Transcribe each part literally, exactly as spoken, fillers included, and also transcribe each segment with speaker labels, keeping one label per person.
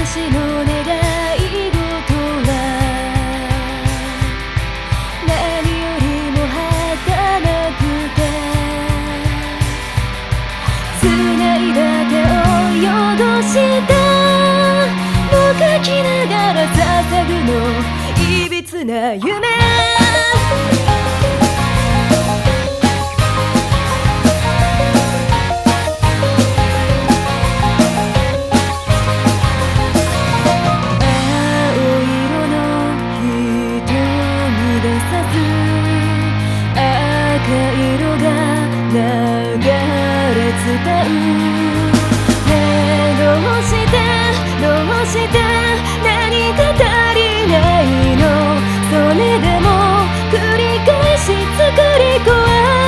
Speaker 1: 私の願い事は何よりも儚くて、繋いだ手を汚したもがきながら捧ぐのいびつな夢。流れ伝うね、どうしてどうして何か足りないの。それでも繰り返し作り壊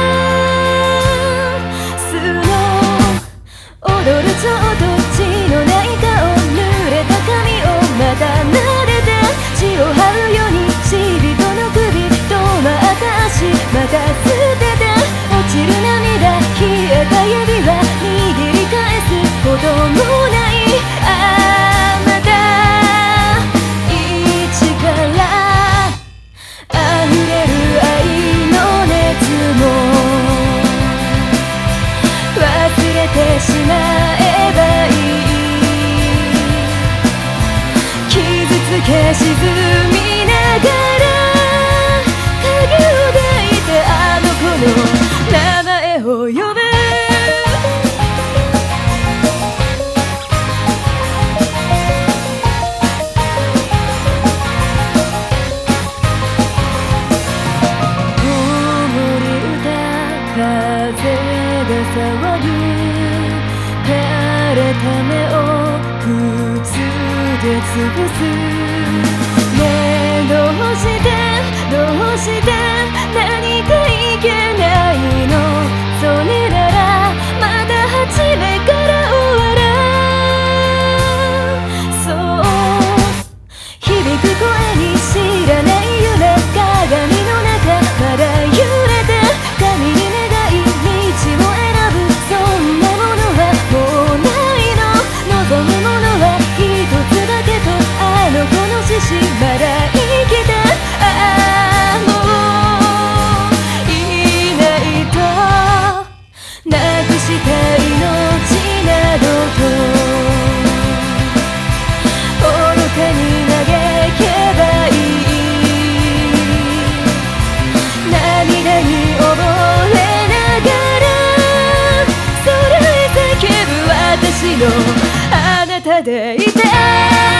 Speaker 1: すの。踊るちょっと血のない顔、濡れた髪をまた撫でて、血を這うように死人の首、止まった足また捨てて、落ちる涙、冷えた指は握り返すこともない。ああ、また一から溢れる愛の熱も忘れてしまえばいい。傷つけ沈みながら影を抱いてあの子の名前を呼ぶ。子守歌、風が騒ぐ、枯れた目を靴で潰す。ねえどうしてどうして何かいけないの。それならまた初めから終わらそう。響く声に知らない夢、鏡の中まだ揺れて、神に願い道を選ぶ。そんなものはもうないの。望むものは一つだけと、あの子の獅子まだ生きて、ああもういないと、なくした命などと愚かに嘆けばいい。涙に溺れながら空へ叫ぶ私のあなたでいて。